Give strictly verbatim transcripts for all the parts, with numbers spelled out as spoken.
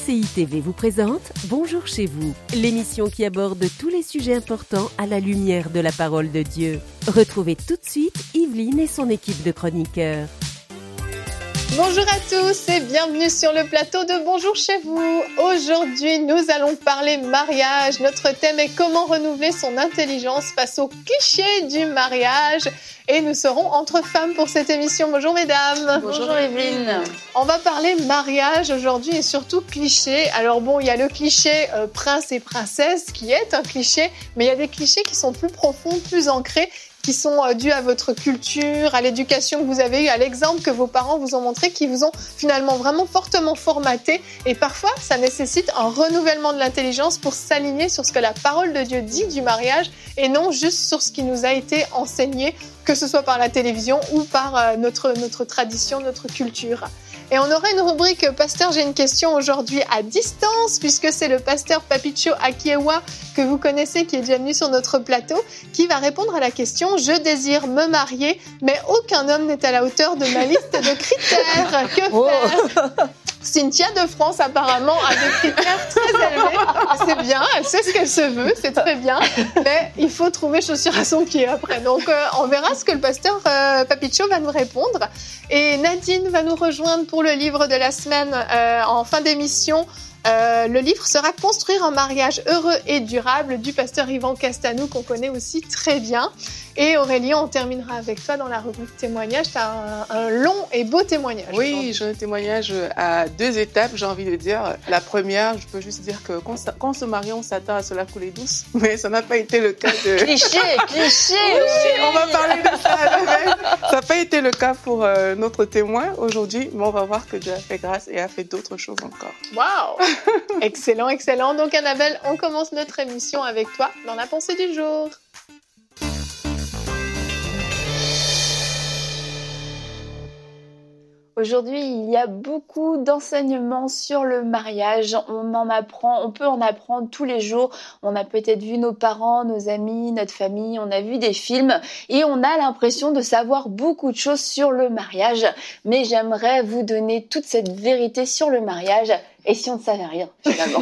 C I T V vous présente Bonjour chez vous, l'émission qui aborde tous les sujets importants à la lumière de la parole de Dieu. Retrouvez tout de suite Yveline et son équipe de chroniqueurs. Bonjour à tous et bienvenue sur le plateau de Bonjour chez vous. Aujourd'hui, nous allons parler mariage. Notre thème est comment renouveler son intelligence face aux clichés du mariage. Et nous serons entre femmes pour cette émission. Bonjour mesdames. Bonjour Evelyne. On va parler mariage aujourd'hui et surtout clichés. Alors bon, il y a le cliché euh, prince et princesse qui est un cliché, mais il y a des clichés qui sont plus profonds, plus ancrés, qui sont euh, dus à votre culture, à l'éducation que vous avez eue, à l'exemple que vos parents vous ont montré, qui vous ont finalement vraiment fortement formaté. Et parfois, ça nécessite un renouvellement de l'intelligence pour s'aligner sur ce que la parole de Dieu dit du mariage et non juste sur ce qui nous a été enseigné, que ce soit par la télévision ou par euh, notre, notre tradition, notre culture. Et on aura une rubrique « Pasteur, j'ai une question » aujourd'hui à distance, puisque c'est le pasteur Papicho Akiewa, que vous connaissez, qui est déjà venu sur notre plateau, qui va répondre à la question « Je désire me marier, mais aucun homme n'est à la hauteur de ma liste de critères. Que faire ?» oh. Cynthia de France, apparemment, a des critères très élevés. C'est bien, elle sait ce qu'elle se veut, c'est très bien. Mais il faut trouver chaussure à son pied après. Donc, euh, on verra ce que le pasteur euh, Papicho va nous répondre. Et Nadine va nous rejoindre pour le livre de la semaine euh, en fin d'émission. Euh, le livre sera « Construire un mariage heureux et durable » du pasteur Yvan Castanou, qu'on connaît aussi très bien. Et Aurélien, on terminera avec toi dans la rubrique témoignage. Tu as un, un long et beau témoignage. Oui, j'ai un témoignage à deux étapes, j'ai envie de dire. La première, je peux juste dire que quand, quand on se marie, on s'attend à cela couler douce. Mais ça n'a pas été le cas de... Cliché, cliché oui, on va parler de ça. Ça n'a pas été le cas pour euh, notre témoin aujourd'hui. Mais on va voir que Dieu a fait grâce et a fait d'autres choses encore. Waouh. Excellent, excellent. Donc Annabelle, on commence notre émission avec toi dans la pensée du jour. Aujourd'hui, il y a beaucoup d'enseignements sur le mariage. On en apprend, on peut en apprendre tous les jours. On a peut-être vu nos parents, nos amis, notre famille, on a vu des films et on a l'impression de savoir beaucoup de choses sur le mariage. Mais j'aimerais vous donner toute cette vérité sur le mariage. Et si on ne savait rien, finalement.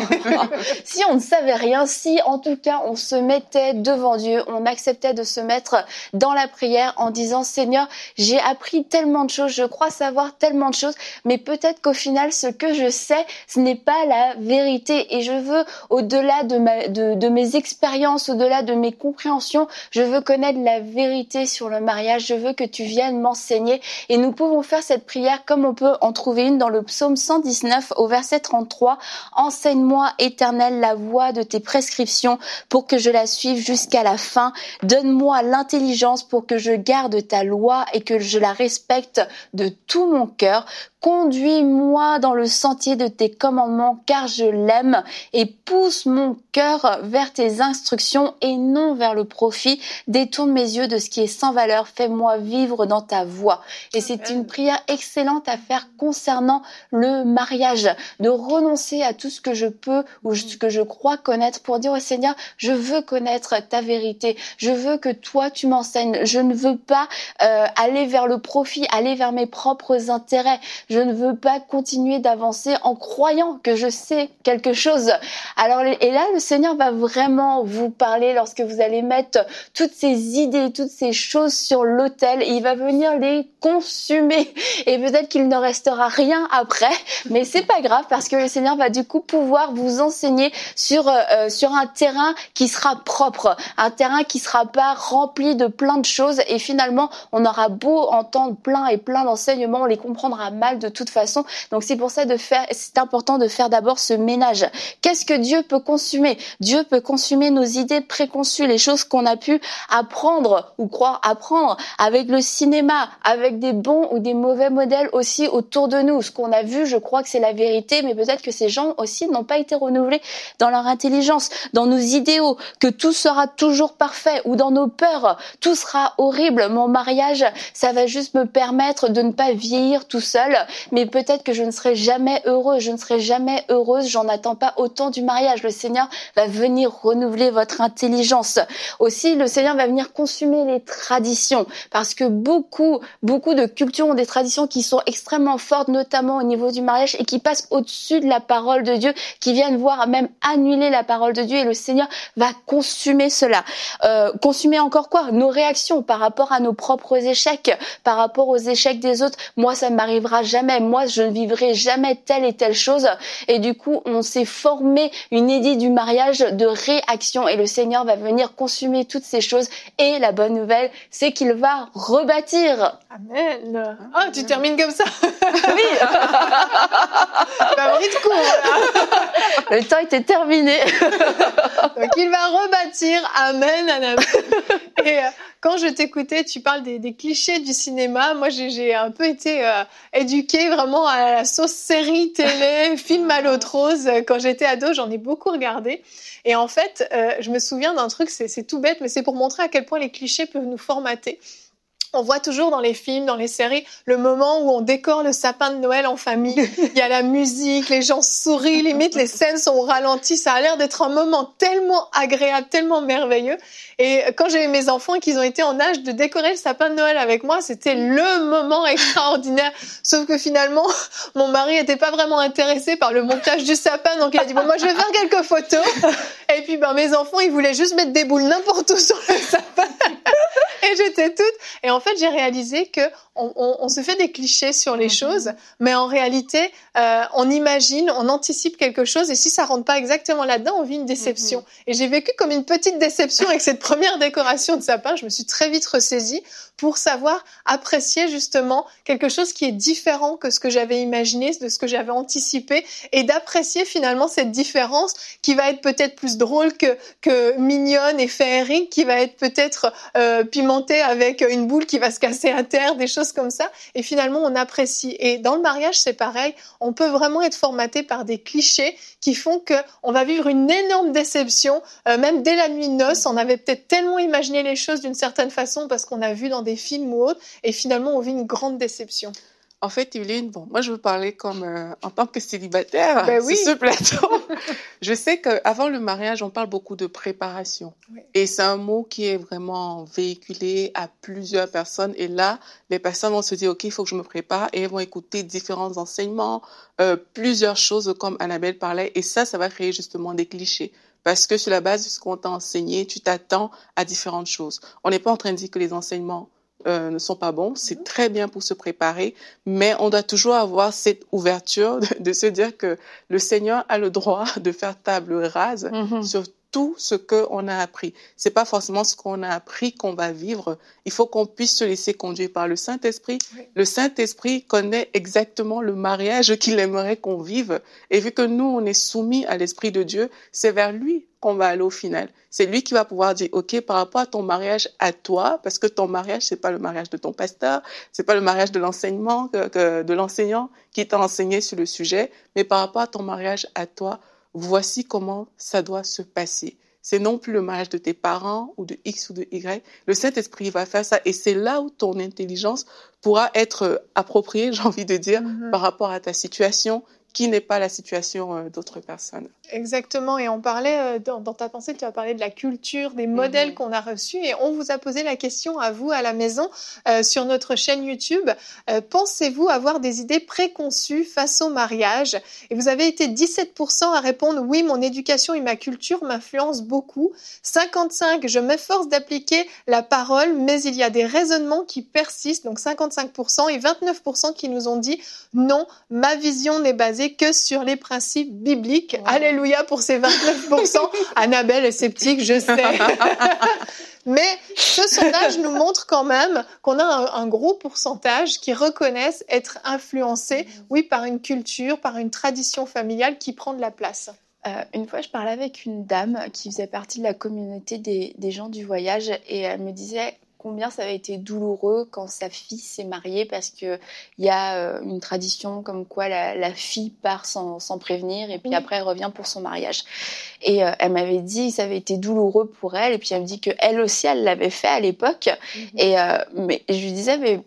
Si on ne savait rien, si en tout cas on se mettait devant Dieu, on acceptait de se mettre dans la prière en disant « Seigneur, j'ai appris tellement de choses, je crois savoir tellement de choses, mais peut-être qu'au final, ce que je sais, ce n'est pas la vérité. Et je veux, au-delà de, ma, de, de mes expériences, au-delà de mes compréhensions, je veux connaître la vérité sur le mariage, je veux que tu viennes m'enseigner. » Et nous pouvons faire cette prière comme on peut en trouver une dans le psaume cent dix-neuf au verset trente-trois. Enseigne-moi, Éternel, la voie de tes prescriptions pour que je la suive jusqu'à la fin. Donne-moi l'intelligence pour que je garde ta loi et que je la respecte de tout mon cœur. Conduis-moi dans le sentier de tes commandements car je l'aime et pousse mon cœur vers tes instructions et non vers le profit. Détourne mes yeux de ce qui est sans valeur. Fais-moi vivre dans ta voie. Et c'est une prière excellente à faire concernant le mariage, de renoncer à tout ce que je peux ou ce que je crois connaître pour dire au Seigneur, je veux connaître ta vérité. Je veux que toi tu m'enseignes. Je ne veux pas euh, aller vers le profit, aller vers mes propres intérêts. Je ne veux pas continuer d'avancer en croyant que je sais quelque chose. Alors, et là, le Seigneur va vraiment vous parler lorsque vous allez mettre toutes ces idées, toutes ces choses sur l'autel. Il va venir les consumer. Et peut-être qu'il ne restera rien après, mais c'est pas grave parce que le Seigneur va du coup pouvoir vous enseigner sur, euh, sur un terrain qui sera propre, un terrain qui sera pas rempli de plein de choses. Et finalement, on aura beau entendre plein et plein d'enseignements, on les comprendra mal de toute façon. Donc c'est pour ça de faire, c'est important de faire d'abord ce ménage. Qu'est-ce que Dieu peut consumer? Dieu peut consumer nos idées préconçues, les choses qu'on a pu apprendre ou croire apprendre avec le cinéma, avec des bons ou des mauvais modèles aussi autour de nous. Ce qu'on a vu, je crois que c'est la vérité, mais peut-être que ces gens aussi n'ont pas été renouvelés dans leur intelligence, dans nos idéaux, que tout sera toujours parfait, ou dans nos peurs, tout sera horrible. Mon mariage, ça va juste me permettre de ne pas vieillir tout seul, mais peut-être que je ne serai jamais heureux, je ne serai jamais heureuse, j'en attends pas autant du mariage. Le Seigneur va venir renouveler votre intelligence. Aussi, le Seigneur va venir consumer les traditions, parce que beaucoup, beaucoup de cultures ont des traditions qui sont extrêmement fortes, notamment au niveau du mariage, et qui passent au-dessus au-dessus de la parole de Dieu, qui viennent voir même annuler la parole de Dieu, et le Seigneur va consumer cela. Euh, consumer encore quoi? Nos réactions par rapport à nos propres échecs, par rapport aux échecs des autres. Moi, ça ne m'arrivera jamais. Moi, je ne vivrai jamais telle et telle chose. Et du coup, on s'est formé une idée du mariage de réaction, et le Seigneur va venir consumer toutes ces choses. Et la bonne nouvelle, c'est qu'il va rebâtir. Amen. Ah, oh, tu termines comme ça. Oui. Bah, oui, de coup, voilà. Le temps était terminé. Donc, il va rebâtir. Amen, amen. Et euh, quand je t'écoutais, tu parles des, des clichés du cinéma. Moi, j'ai, j'ai un peu été euh, éduquée vraiment à la sauce série, télé, film à l'eau de rose. Quand j'étais ado, j'en ai beaucoup regardé. Et en fait, euh, je me souviens d'un truc, c'est, c'est tout bête, mais c'est pour montrer à quel point les clichés peuvent nous formater. On voit toujours dans les films, dans les séries, le moment où on décore le sapin de Noël en famille. Il y a la musique, les gens sourient, limite les scènes sont au ralenti. Ça a l'air d'être un moment tellement agréable, tellement merveilleux. Et quand j'ai eu mes enfants et qu'ils ont été en âge de décorer le sapin de Noël avec moi, c'était le moment extraordinaire. Sauf que finalement, mon mari était pas vraiment intéressé par le montage du sapin, donc il a dit bon, moi je vais faire quelques photos. Et puis ben mes enfants, ils voulaient juste mettre des boules n'importe où sur le sapin. Et j'étais toute. Et en fait, j'ai réalisé que on, on, on se fait des clichés sur les mm-hmm. choses, mais en réalité, euh, on imagine, on anticipe quelque chose, et si ça rentre pas exactement là-dedans, on vit une déception. Mm-hmm. Et j'ai vécu comme une petite déception avec cette première décoration de sapin. Je me suis très vite ressaisie pour savoir apprécier justement quelque chose qui est différent que ce que j'avais imaginé, de ce que j'avais anticipé, et d'apprécier finalement cette différence qui va être peut-être plus drôle que, que mignonne et féerique, qui va être peut-être euh, pimentée avec une boule qui va se casser à terre, des choses comme ça. Et finalement, on apprécie. Et dans le mariage, c'est pareil. On peut vraiment être formaté par des clichés qui font que on va vivre une énorme déception, euh, même dès la nuit de noces. On avait peut-être tellement imaginé les choses d'une certaine façon parce qu'on a vu dans des films ou autres, et finalement, on vit une grande déception. En fait, Yveline, bon, moi, je veux parler comme euh, en tant que célibataire ben oui. sur ce plateau. Je sais qu'avant le mariage, on parle beaucoup de préparation. Oui. Et c'est un mot qui est vraiment véhiculé à plusieurs personnes. Et là, les personnes vont se dire, OK, il faut que je me prépare. Et elles vont écouter différents enseignements, euh, plusieurs choses comme Annabelle parlait. Et ça, ça va créer justement des clichés. Parce que sur la base de ce qu'on t'a enseigné, tu t'attends à différentes choses. On n'est pas en train de dire que les enseignements Euh, ne sont pas bons, c'est très bien pour se préparer, mais on doit toujours avoir cette ouverture de, de se dire que le Seigneur a le droit de faire table rase mm-hmm. sur tout ce qu'on a appris. C'est pas forcément ce qu'on a appris qu'on va vivre. Il faut qu'on puisse se laisser conduire par le Saint-Esprit. Oui. Le Saint-Esprit connaît exactement le mariage qu'il aimerait qu'on vive. Et vu que nous, on est soumis à l'Esprit de Dieu, c'est vers lui qu'on va aller au final. C'est lui qui va pouvoir dire, OK, par rapport à ton mariage à toi, parce que ton mariage, c'est pas le mariage de ton pasteur, c'est pas le mariage de l'enseignement, que, que, de l'enseignant qui t'a enseigné sur le sujet, mais par rapport à ton mariage à toi, voici comment ça doit se passer. C'est non plus le mariage de tes parents ou de X ou de Y. Le Saint-Esprit va faire ça, et c'est là où ton intelligence pourra être appropriée, j'ai envie de dire, mm-hmm. par rapport à ta situation, qui n'est pas la situation d'autres personnes. Exactement, et on parlait, dans, dans ta pensée, tu as parlé de la culture, des modèles mmh. qu'on a reçus, et on vous a posé la question à vous, à la maison, euh, sur notre chaîne YouTube. Euh, pensez-vous avoir des idées préconçues face au mariage? Et vous avez été dix-sept pour cent à répondre « Oui, mon éducation et ma culture m'influencent beaucoup ». cinquante-cinq pour cent « Je m'efforce d'appliquer la parole, mais il y a des raisonnements qui persistent », donc cinquante-cinq pour cent, et vingt-neuf pour cent qui nous ont dit « Non, ma vision n'est basée que sur les principes bibliques. Wow. » Alléluia pour ces vingt-neuf pour cent. Annabelle est sceptique, je sais. Mais ce sondage nous montre quand même qu'on a un, un gros pourcentage qui reconnaissent être influencés, oui, par une culture, par une tradition familiale qui prend de la place. Euh, une fois, je parlais avec une dame qui faisait partie de la communauté des, des gens du voyage, et elle me disait combien ça avait été douloureux quand sa fille s'est mariée, parce qu'il y a euh, une tradition comme quoi la, la fille part sans, sans prévenir, et puis oui. après elle revient pour son mariage. Et euh, elle m'avait dit que ça avait été douloureux pour elle, et puis elle me dit qu'elle aussi elle l'avait fait à l'époque. Mm-hmm. Et, euh, mais je lui disais, mais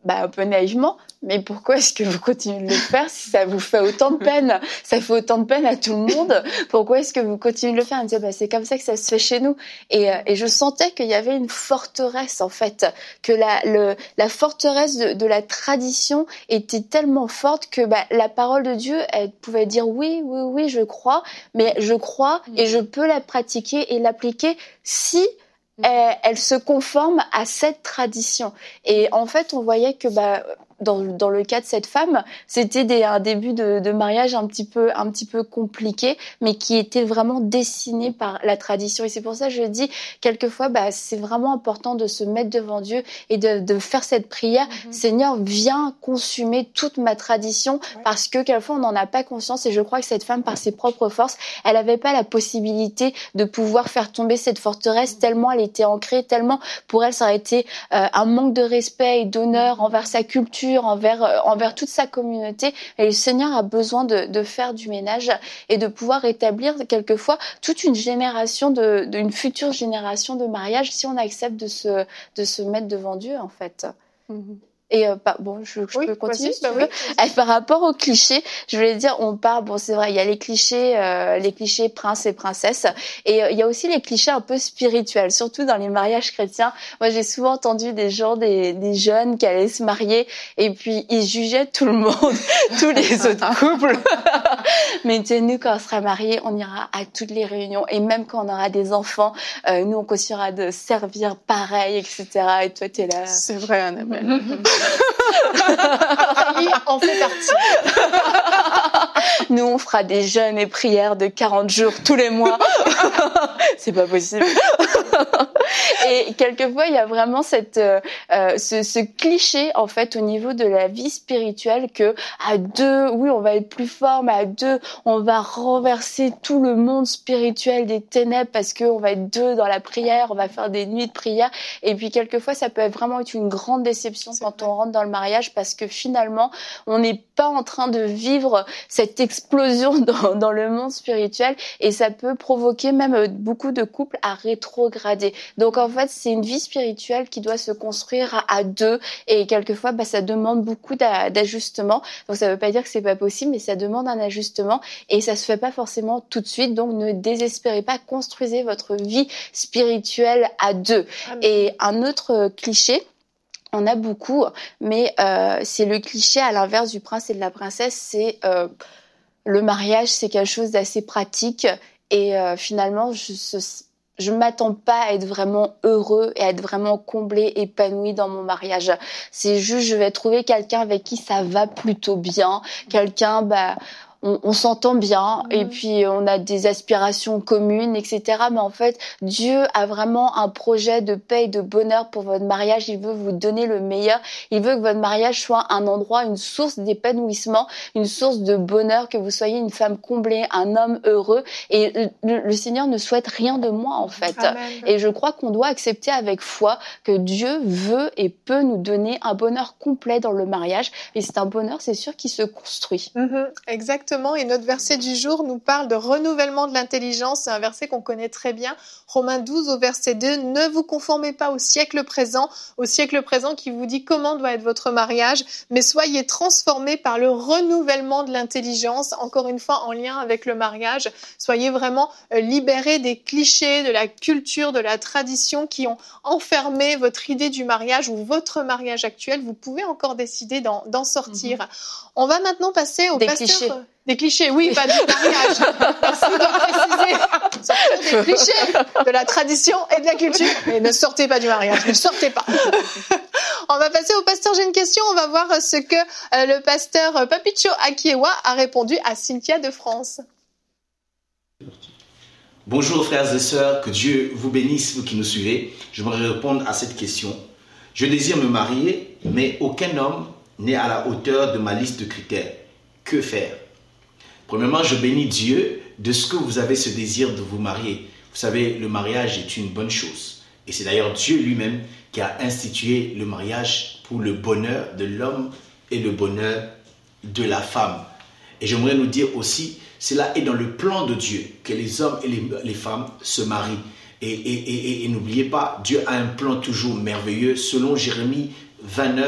bah, un peu naïvement, mais pourquoi est-ce que vous continuez de le faire si ça vous fait autant de peine? Ça fait autant de peine à tout le monde. Pourquoi est-ce que vous continuez de le faire? Elle me disait, bah, c'est comme ça que ça se fait chez nous. Et, euh, et je sentais qu'il y avait une forteresse, en fait, que la, le, la forteresse de, de la tradition était tellement forte que bah, la parole de Dieu, elle pouvait dire oui, oui, oui, je crois, mais je crois et je peux la pratiquer et l'appliquer si elle, elle se conforme à cette tradition. Et en fait, on voyait que bah, dans, dans le cas de cette femme, c'était des, un début de, de mariage un petit peu, un petit peu compliqué, mais qui était vraiment dessiné par la tradition. Et c'est pour ça que je dis, quelquefois, bah, c'est vraiment important de se mettre devant Dieu et de, de faire cette prière. Mm-hmm. Seigneur, viens consumer toute ma tradition, ouais. Parce que quelquefois, on n'en a pas conscience. Et je crois que cette femme, par ses propres forces, elle n'avait pas la possibilité de pouvoir faire tomber cette forteresse, mm-hmm. tellement elle était ancrée, tellement pour elle, ça aurait été euh, un manque de respect et d'honneur envers sa culture, envers euh, envers toute sa communauté. Et le Seigneur a besoin de, de faire du ménage et de pouvoir établir quelquefois toute une génération de, de une future génération de mariage si on accepte de se de se mettre devant Dieu en fait. Mm-hmm. Et euh, bah, bon, je, je oui, peux continuer si tu veux. Oui. Par rapport aux clichés, je voulais dire, on parle, bon c'est vrai, il y a les clichés, euh, les clichés princes et princesses, et euh, il y a aussi les clichés un peu spirituels, surtout dans les mariages chrétiens. Moi, j'ai souvent entendu des gens, des, des jeunes qui allaient se marier, et puis ils jugeaient tout le monde, tous les autres couples. Mais tu sais, nous, quand on sera mariés, on ira à toutes les réunions, et même quand on aura des enfants, euh, nous, on continuera de servir pareil, et cetera. Et toi, t'es là. C'est vrai, Annabelle. Oui, on fait partie. Nous, on fera des jeûnes et prières de quarante jours tous les mois. C'est pas possible. Et quelquefois, il y a vraiment cette, euh, ce, ce cliché, en fait, au niveau de la vie spirituelle que à deux, oui, on va être plus fort, mais à deux, on va renverser tout le monde spirituel des ténèbres parce qu'on va être deux dans la prière, on va faire des nuits de prière. Et puis, quelquefois, ça peut être vraiment être une grande déception C'est quand vrai. on rentre dans le mariage parce que finalement, on n'est pas en train de vivre cette explosion dans, dans le monde spirituel et ça peut provoquer même beaucoup de couples à rétrograder. Donc, en fait, c'est une vie spirituelle qui doit se construire à, à deux et quelquefois, bah, ça demande beaucoup d'a, d'ajustements. Donc, ça veut pas dire que c'est pas possible, mais ça demande un ajustement et ça se fait pas forcément tout de suite. Donc, ne désespérez pas, construisez votre vie spirituelle à deux. Amen. Et un autre cliché, on a beaucoup, mais euh, c'est le cliché à l'inverse du prince et de la princesse, c'est euh, le mariage, c'est quelque chose d'assez pratique et euh, finalement, je, je m'attends pas à être vraiment heureux et à être vraiment comblé, épanoui dans mon mariage. C'est juste, je vais trouver quelqu'un avec qui ça va plutôt bien, quelqu'un, bah, on, on s'entend bien mmh. et puis on a des aspirations communes, et cetera. Mais en fait, Dieu a vraiment un projet de paix et de bonheur pour votre mariage. Il veut vous donner le meilleur. Il veut que votre mariage soit un endroit, une source d'épanouissement, une source de bonheur, que vous soyez une femme comblée, un homme heureux. Et le, le Seigneur ne souhaite rien de moins, en fait. Amen. Et je crois qu'on doit accepter avec foi que Dieu veut et peut nous donner un bonheur complet dans le mariage. Et c'est un bonheur, c'est sûr, qui se construit. Mmh, exactement. Et notre verset du jour nous parle de renouvellement de l'intelligence. C'est un verset qu'on connaît très bien. Romains douze au verset deux. Ne vous conformez pas au siècle présent, au siècle présent qui vous dit comment doit être votre mariage, mais soyez transformés par le renouvellement de l'intelligence. Encore une fois, en lien avec le mariage. Soyez vraiment libérés des clichés, de la culture, de la tradition qui ont enfermé votre idée du mariage ou votre mariage actuel. Vous pouvez encore décider d'en, d'en sortir. Mmh. On va maintenant passer au des pasteur... Clichés. Des clichés, oui, pas du mariage. Merci de préciser. Sortez des clichés de la tradition et de la culture. Mais ne sortez pas du mariage, ne sortez pas. On va passer au pasteur. J'ai une question. On va voir ce que euh, le pasteur Papicho Akiewa a répondu à Cynthia de France. Bonjour frères et sœurs, que Dieu vous bénisse, vous qui nous suivez. J'aimerais répondre à cette question. Je désire me marier, mais aucun homme n'est à la hauteur de ma liste de critères. Que faire ? Premièrement, je bénis Dieu de ce que vous avez ce désir de vous marier. Vous savez, le mariage est une bonne chose. Et c'est d'ailleurs Dieu lui-même qui a institué le mariage pour le bonheur de l'homme et le bonheur de la femme. Et j'aimerais nous dire aussi, cela est dans le plan de Dieu que les hommes et les, les femmes se marient. Et, et, et, et, et n'oubliez pas, Dieu a un plan toujours merveilleux. Selon Jérémie vingt-neuf,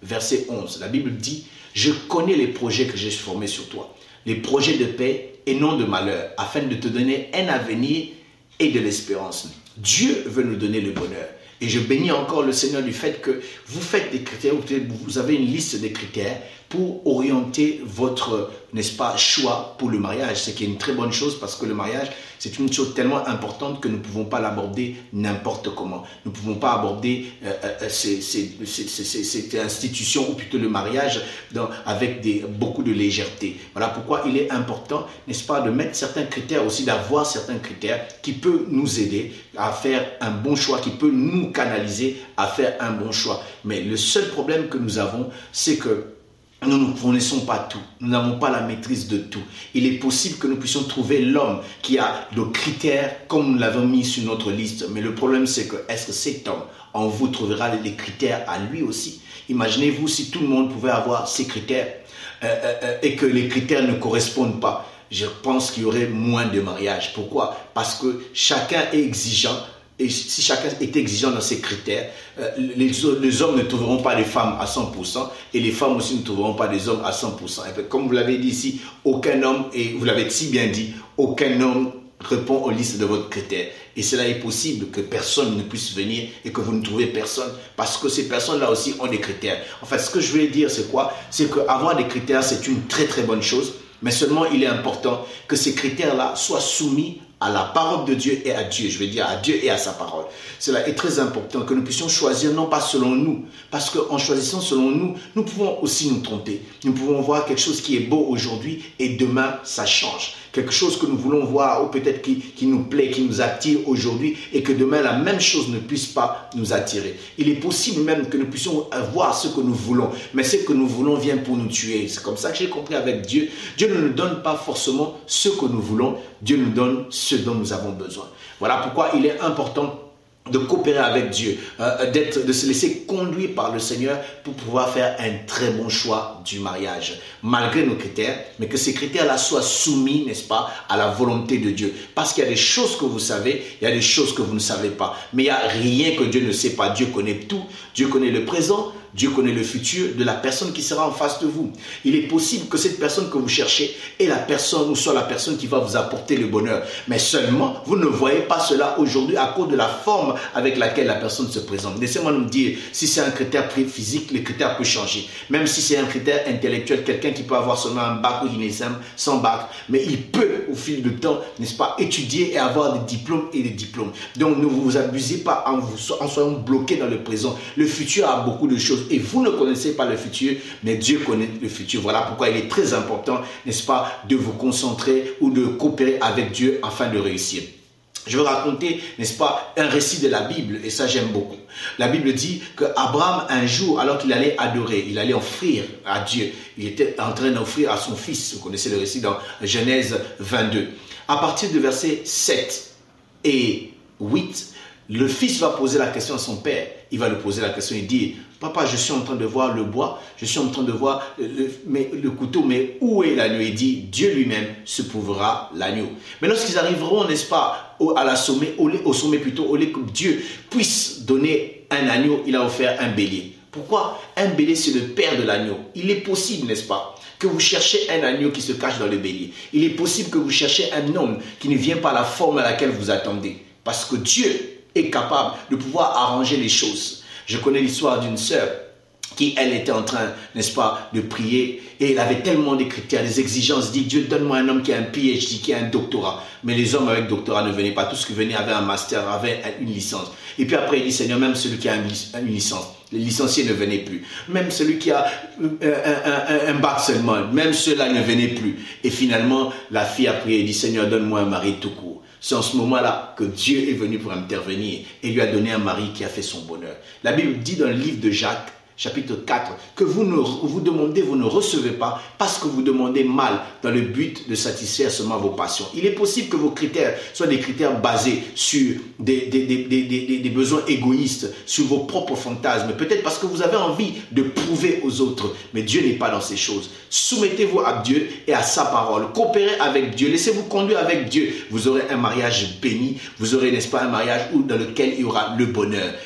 verset onze. La Bible dit, « Je connais les projets que j'ai formés sur toi, les projets de paix et non de malheur, afin de te donner un avenir et de l'espérance. » Dieu veut nous donner le bonheur. Et je bénis encore le Seigneur du fait que vous faites des critères, vous avez une liste de critères pour orienter votre, n'est-ce pas, choix pour le mariage. C'est qui est une très bonne chose parce que le mariage, c'est une chose tellement importante que nous ne pouvons pas l'aborder n'importe comment. Nous ne pouvons pas aborder euh, euh, ces, ces, ces, ces, cette institution, ou plutôt le mariage, dans, avec des, beaucoup de légèreté. Voilà pourquoi il est important, n'est-ce pas, de mettre certains critères aussi, d'avoir certains critères qui peuvent nous aider à faire un bon choix, qui peut nous canaliser à faire un bon choix. Mais le seul problème que nous avons, c'est que nous ne connaissons pas tout. Nous n'avons pas la maîtrise de tout. Il est possible que nous puissions trouver l'homme qui a le critère comme nous l'avons mis sur notre liste. Mais le problème, c'est que est-ce que cet homme en vous trouvera les critères à lui aussi? Imaginez-vous si tout le monde pouvait avoir ces critères euh, euh, et que les critères ne correspondent pas. Je pense qu'il y aurait moins de mariages. Pourquoi? Parce que chacun est exigeant. Et si chacun est exigeant dans ses critères, euh, les, les hommes ne trouveront pas des femmes à cent pour cent et les femmes aussi ne trouveront pas des hommes à cent pour cent. Et puis, comme vous l'avez dit ici, aucun homme, et vous l'avez si bien dit, aucun homme répond aux listes de votre critère. Et cela est possible que personne ne puisse venir et que vous ne trouvez personne parce que ces personnes-là aussi ont des critères. En fait, ce que je voulais dire, c'est quoi? C'est qu'avoir des critères, c'est une très très bonne chose, mais seulement il est important que ces critères-là soient soumis à la parole de Dieu et à Dieu, je veux dire à Dieu et à sa parole. Cela est très important que nous puissions choisir non pas selon nous, parce qu'en choisissant selon nous, nous pouvons aussi nous tromper. Nous pouvons voir quelque chose qui est beau aujourd'hui et demain ça change. Quelque chose que nous voulons voir ou peut-être qui, qui nous plaît, qui nous attire aujourd'hui et que demain la même chose ne puisse pas nous attirer. Il est possible même que nous puissions voir ce que nous voulons, mais ce que nous voulons vient pour nous tuer. C'est comme ça que j'ai compris avec Dieu. Dieu ne nous donne pas forcément ce que nous voulons, Dieu nous donne ce dont nous avons besoin. Voilà pourquoi il est important de coopérer avec Dieu, euh, d'être, de se laisser conduire par le Seigneur pour pouvoir faire un très bon choix du mariage, malgré nos critères, mais que ces critères-là soient soumis, n'est-ce pas, à la volonté de Dieu. Parce qu'il y a des choses que vous savez, il y a des choses que vous ne savez pas, mais il n'y a rien que Dieu ne sait pas. Dieu connaît tout, Dieu connaît le présent, Dieu connaît le futur de la personne qui sera en face de vous. Il est possible que cette personne que vous cherchez est la personne ou soit la personne qui va vous apporter le bonheur. Mais seulement, vous ne voyez pas cela aujourd'hui à cause de la forme avec laquelle la personne se présente. Laissez-moi nous dire, si c'est un critère physique, le critère peut changer. Même si c'est un critère intellectuel, quelqu'un qui peut avoir seulement un bac ou une S M sans bac, mais il peut au fil du temps, n'est-ce pas, étudier et avoir des diplômes et des diplômes. Donc ne vous abusez pas en, vous, en soyant bloqué dans le présent. Le futur a beaucoup de choses. Et vous ne connaissez pas le futur, mais Dieu connaît le futur. Voilà pourquoi il est très important, n'est-ce pas, de vous concentrer ou de coopérer avec Dieu afin de réussir. Je veux raconter, n'est-ce pas, un récit de la Bible, et ça j'aime beaucoup. La Bible dit qu'Abraham, un jour, alors qu'il allait adorer, il allait offrir à Dieu, il était en train d'offrir à son fils, vous connaissez le récit dans Genèse vingt-deux. À partir de versets sept et huit, le fils va poser la question à son père. Il va lui poser la question et dire, papa, je suis en train de voir le bois, je suis en train de voir le, mais, le couteau, mais où est l'agneau? Il dit, Dieu lui-même se prouvera l'agneau. Mais lorsqu'ils arriveront, n'est-ce pas, au, à la sommet, au, au sommet plutôt, au lieu que Dieu puisse donner un agneau, il a offert un bélier. Pourquoi? Un bélier, c'est le père de l'agneau. Il est possible, n'est-ce pas, que vous cherchez un agneau qui se cache dans le bélier. Il est possible que vous cherchez un homme qui ne vient pas à la forme à laquelle vous attendez. Parce que Dieu est capable de pouvoir arranger les choses. Je connais l'histoire d'une sœur qui, elle, était en train, n'est-ce pas, de prier et elle avait tellement de critères, des exigences, dit Dieu, donne-moi un homme qui a un P H D, qui a un doctorat. Mais les hommes avec doctorat ne venaient pas, tous ceux qui venaient avaient un master, avaient une licence. Et puis après, il dit, Seigneur, même celui qui a une licence, les licenciés ne venaient plus. Même celui qui a un, un, un, un bac seulement, même ceux-là ne venaient plus. Et finalement, la fille a prié et dit, Seigneur, donne-moi un mari tout court. C'est en ce moment-là que Dieu est venu pour intervenir et lui a donné un mari qui a fait son bonheur. La Bible dit dans le livre de Jacques, chapitre quatre, que vous, ne, vous demandez, vous ne recevez pas parce que vous demandez mal dans le but de satisfaire seulement vos passions. Il est possible que vos critères soient des critères basés sur des, des, des, des, des, des besoins égoïstes, sur vos propres fantasmes, peut-être parce que vous avez envie de prouver aux autres, mais Dieu n'est pas dans ces choses. Soumettez-vous à Dieu et à sa parole, coopérez avec Dieu, laissez-vous conduire avec Dieu, vous aurez un mariage béni, vous aurez, n'est-ce pas, un mariage où, dans lequel il y aura le bonheur.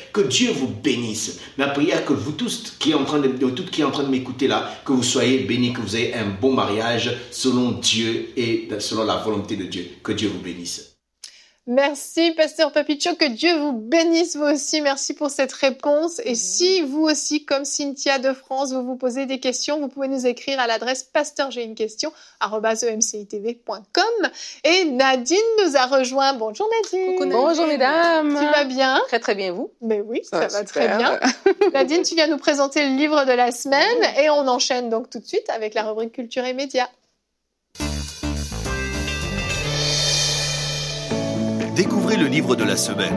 Que Dieu vous bénisse. Ma prière que vous tous qui est en train de, toutes qui est en train de m'écouter là, que vous soyez bénis, que vous ayez un bon mariage selon Dieu et selon la volonté de Dieu. Que Dieu vous bénisse. Merci, Pasteur Papicho, que Dieu vous bénisse vous aussi. Merci pour cette réponse. Et si vous aussi, comme Cynthia de France, vous vous posez des questions, vous pouvez nous écrire à l'adresse pasteur j'ai une question arobase e m c i t v point com. Et Nadine nous a rejoint. Bonjour Nadine. Coucou, bonjour mesdames. Tu vas bien? Très très bien, vous? Mais oui, ça, ça va super. très bien. Nadine, tu viens nous présenter le livre de la semaine et on enchaîne donc tout de suite avec la rubrique Culture et Médias. Découvrez le livre de la semaine.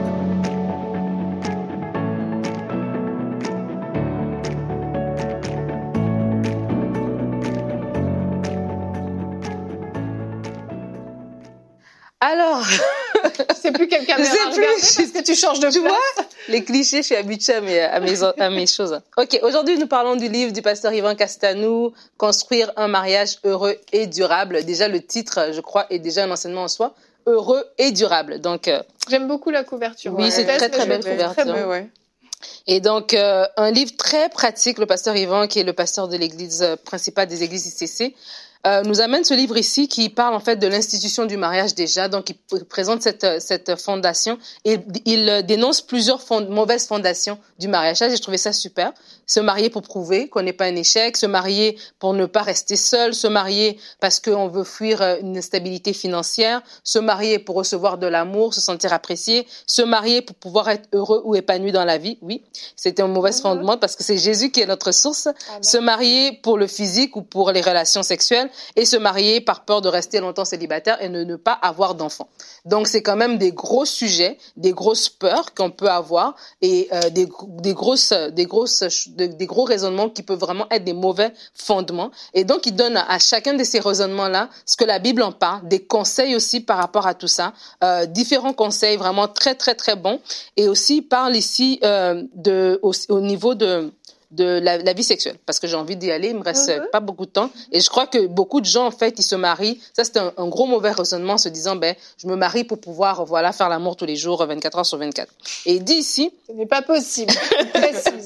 Alors, C'est plus quelle caméra Je sais regarder plus. parce que tu changes de tu place. vois, les clichés, je suis habituée à mes, à mes, à mes choses. Ok, aujourd'hui, nous parlons du livre du pasteur Yvan Castanou, Construire un mariage heureux et durable. Déjà, le titre, je crois, est déjà un enseignement en soi. Heureux et durable. Donc, euh, J'aime beaucoup la couverture. Oui, Ouais. c'est Je très, déteste, très mais je belle le trouve couverture. très beau. Ouais, ouais. Et donc, euh, un livre très pratique, le pasteur Yvan, qui est le pasteur de l'église euh, principale des églises I C C, euh, nous amène ce livre ici qui parle en fait de l'institution du mariage déjà. Donc, il p- présente cette, cette fondation et il euh, dénonce plusieurs fond- mauvaises fondations du mariage. Ça, j'ai trouvé ça super. Se marier pour prouver qu'on n'est pas un échec, se marier pour ne pas rester seul, se marier parce qu'on veut fuir euh, une instabilité financière, se marier pour recevoir de l'amour, se sentir apprécié, se marier pour pouvoir être heureux ou épanoui dans la vie. Oui, c'était un mauvais Mhm. fondement parce que c'est Jésus qui est notre source. Amen. Se marier pour le physique ou pour les relations sexuelles et se marier par peur de rester longtemps célibataire et ne, ne pas avoir d'enfants. Donc, c'est quand même des gros sujets, des grosses peurs qu'on peut avoir et euh, des, des grosses, des grosses, des, des gros raisonnements qui peuvent vraiment être des mauvais fondements. Et donc, il donne à, à chacun de ces raisonnements-là ce que la Bible en parle, des conseils aussi par rapport à tout ça, euh, différents conseils vraiment très, très, très bons. Et aussi, il parle ici euh, de, au, au niveau de de la, la vie sexuelle, parce que j'ai envie d'y aller, il me reste Mhm. pas beaucoup de temps, et je crois que beaucoup de gens, en fait, ils se marient, ça c'est un, un gros mauvais raisonnement, en se disant, ben, je me marie pour pouvoir, voilà, faire l'amour tous les jours, vingt-quatre heures sur vingt-quatre. Et il dit ici, Ce n'est pas possible. Précise.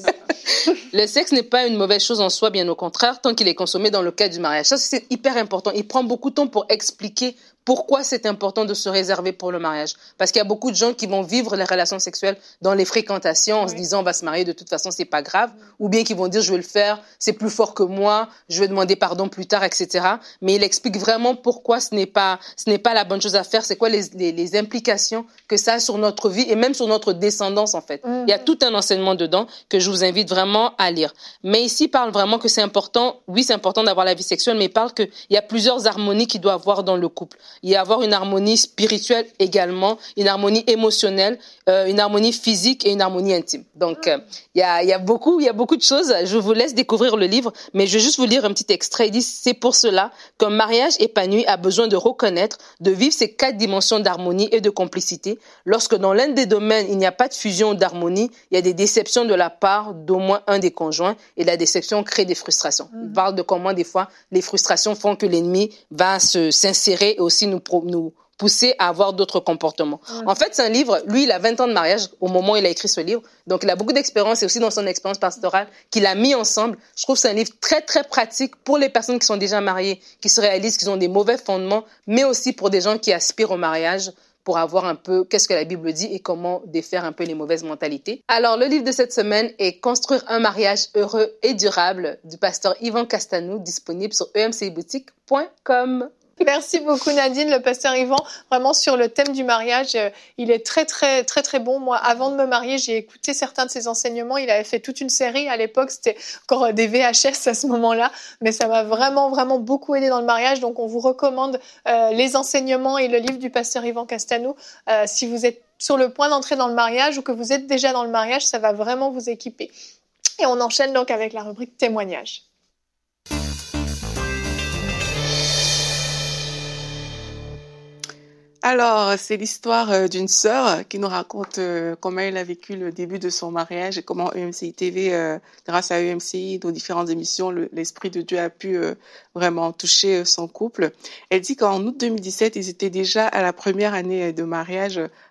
le sexe n'est pas une mauvaise chose en soi, bien au contraire, tant qu'il est consommé dans le cadre du mariage. Ça, c'est hyper important. Il prend beaucoup de temps pour expliquer pourquoi c'est important de se réserver pour le mariage. Parce qu'il y a beaucoup de gens qui vont vivre les relations sexuelles dans les fréquentations en Oui. se disant on va se marier, de toute façon, c'est pas grave. Ou bien qui vont dire je vais le faire, c'est plus fort que moi, je vais demander pardon plus tard, et cetera. Mais il explique vraiment pourquoi ce n'est pas, ce n'est pas la bonne chose à faire, c'est quoi les, les, les implications que ça a sur notre vie et même sur notre descendance, en fait. Mhm. Il y a tout un enseignement dedans que je vous invite vraiment à lire. Mais ici, il parle vraiment que c'est important, oui, c'est important d'avoir la vie sexuelle, mais il parle qu'il y a plusieurs harmonies qu'il doit avoir dans le couple. Il y a avoir une harmonie spirituelle également, une harmonie émotionnelle, euh, une harmonie physique et une harmonie intime. Donc, euh, il y a, il y a beaucoup, il y a beaucoup de choses. Je vous laisse découvrir le livre, mais je vais juste vous lire un petit extrait. Il dit, c'est pour cela qu'un mariage épanoui a besoin de reconnaître, de vivre ces quatre dimensions d'harmonie et de complicité. Lorsque dans l'un des domaines, il n'y a pas de fusion ou d'harmonie, il y a des déceptions de la part d'au moins un des conjoints et la déception crée des frustrations. Il parle de comment des fois les frustrations font que l'ennemi va se s'insérer et aussi nous pro- nous pousser à avoir d'autres comportements. En fait, c'est un livre, lui, il a vingt ans de mariage au moment où il a écrit ce livre. Donc, il a beaucoup d'expérience et aussi dans son expérience pastorale qu'il a mis ensemble. Je trouve que c'est un livre très, très pratique pour les personnes qui sont déjà mariées, qui se réalisent qu'ils ont des mauvais fondements, mais aussi pour des gens qui aspirent au mariage pour avoir un peu qu'est-ce que la Bible dit et comment défaire un peu les mauvaises mentalités. Alors, le livre de cette semaine est Construire un mariage heureux et durable du pasteur Yvan Castanou, disponible sur e m c i boutique point com. Merci beaucoup Nadine, le pasteur Yvan, vraiment sur le thème du mariage, euh, il est très très très très bon. Moi, avant de me marier, j'ai écouté certains de ses enseignements, il avait fait toute une série, à l'époque c'était encore des V H S à ce moment-là, mais ça m'a vraiment vraiment beaucoup aidé dans le mariage, donc on vous recommande euh, les enseignements et le livre du pasteur Yvan Castanou. Euh, si vous êtes sur le point d'entrer dans le mariage ou que vous êtes déjà dans le mariage, ça va vraiment vous équiper. Et on enchaîne donc avec la rubrique témoignages. Alors, c'est l'histoire euh, d'une sœur qui nous raconte euh, comment elle a vécu le début de son mariage et comment E M C I T V, euh, grâce à E M C I, nos différentes émissions, le- l'Esprit de Dieu a pu euh, vraiment toucher euh, son couple. Elle dit qu'en août deux mille dix-sept, ils étaient déjà à la première année de mariage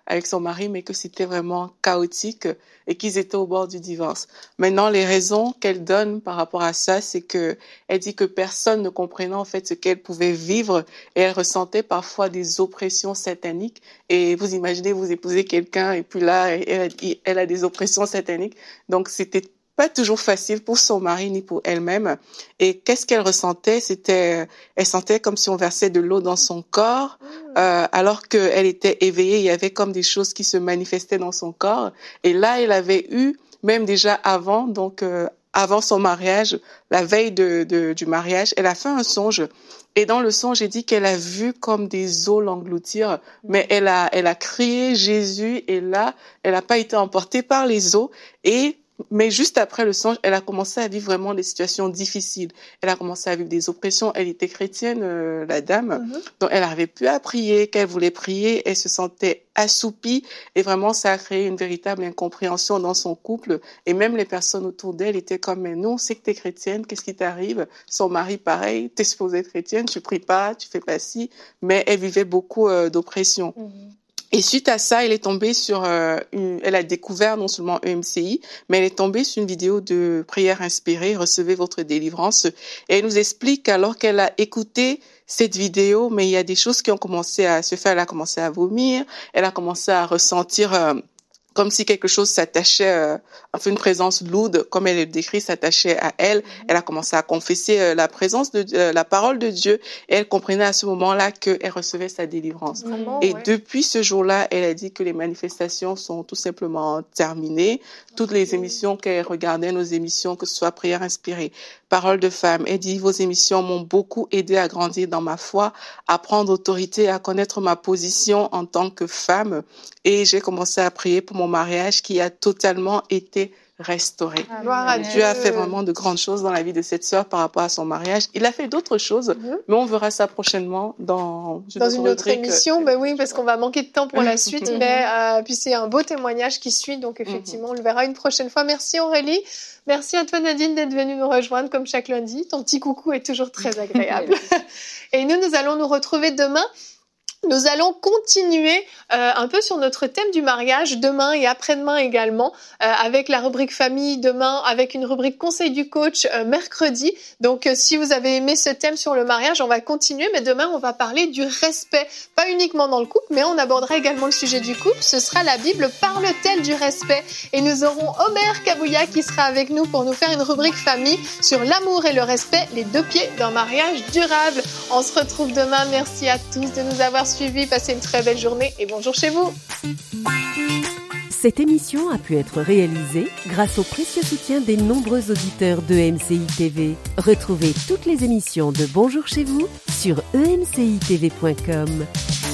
avec son mari, mais que c'était vraiment chaotique et qu'ils étaient au bord du divorce. Maintenant, les raisons qu'elle donne par rapport à ça, c'est que elle dit que personne ne comprenait en fait ce qu'elle pouvait vivre et elle ressentait parfois des oppressions sataniques. Et vous imaginez, vous épousez quelqu'un et puis là, elle, elle a des oppressions sataniques. Donc, c'était pas toujours facile pour son mari ni pour elle-même. Et qu'est-ce qu'elle ressentait? C'était, elle sentait comme si on versait de l'eau dans son corps, euh, alors qu'elle était éveillée. Il y avait comme des choses qui se manifestaient dans son corps. Et là, elle avait eu, même déjà avant, donc euh, avant son mariage, la veille de, de, du mariage, elle a fait un songe. Et dans le songe, j'ai dit qu'elle a vu comme des eaux l'engloutir, mais elle a, elle a crié Jésus. Et là, elle n'a pas été emportée par les eaux. Et Mais juste après le songe, elle a commencé à vivre vraiment des situations difficiles. Elle a commencé à vivre des oppressions. Elle était chrétienne, euh, la dame. Mm-hmm. Donc, elle n'arrivait plus à prier. Qu'elle voulait prier, elle se sentait assoupie. Et vraiment, ça a créé une véritable incompréhension dans son couple. Et même les personnes autour d'elle étaient comme, mais non, c'est que t'es chrétienne. Qu'est-ce qui t'arrive? Son mari, pareil. T'es supposée être chrétienne. Tu pries pas, tu fais pas ci. Mais elle vivait beaucoup euh, d'oppression. Mm-hmm. Et suite à ça, elle est tombée sur, euh, une, elle a découvert non seulement E M C I, mais elle est tombée sur une vidéo de prière inspirée, recevez votre délivrance. Et elle nous explique alors qu'elle a écouté cette vidéo, mais il y a des choses qui ont commencé à se faire. Elle a commencé à vomir, elle a commencé à ressentir euh, comme si quelque chose s'attachait, euh, enfin une présence lourde, comme elle le décrit, s'attachait à elle. Elle a commencé à confesser euh, la présence de euh, la parole de Dieu, et elle comprenait à ce moment-là qu'elle recevait sa délivrance. Vraiment, et ouais. Depuis ce jour-là, elle a dit que les manifestations sont tout simplement terminées. Toutes les émissions qu'elle regardait, nos émissions, que ce soit prière inspirée, parole de femme, elle dit, vos émissions m'ont beaucoup aidé à grandir dans ma foi, à prendre autorité, à connaître ma position en tant que femme. Et j'ai commencé à prier pour mon mariage qui a totalement été restauré. Ah, Dieu a fait vraiment de grandes choses dans la vie de cette sœur par rapport à son mariage. Il a fait d'autres choses, mm-hmm. mais on verra ça prochainement dans, dans une autre émission. Ben oui, parce qu'on va manquer de temps pour la suite, mais euh, puis c'est un beau témoignage qui suit, donc effectivement, mm-hmm. on le verra une prochaine fois. Merci Aurélie. Merci à toi Nadine d'être venue nous rejoindre comme chaque lundi. Ton petit coucou est toujours très agréable. Et nous, nous allons nous retrouver demain. Nous allons continuer euh, un peu sur notre thème du mariage demain et après-demain également, euh, avec la rubrique famille demain, avec une rubrique conseil du coach euh, mercredi. Donc euh, si vous avez aimé ce thème sur le mariage, on va continuer, mais demain on va parler du respect, pas uniquement dans le couple, mais on abordera également le sujet du couple. Ce sera la Bible parle-t-elle du respect, et nous aurons Omer Kabouya qui sera avec nous pour nous faire une rubrique famille sur l'amour et le respect, les deux pieds d'un mariage durable. On se retrouve demain. Merci à tous de nous avoir suivi, passez une très belle journée et bonjour chez vous. Cette émission a pu être réalisée grâce au précieux soutien des nombreux auditeurs de E M C I T V. Retrouvez toutes les émissions de Bonjour chez vous sur e m c i t v point com.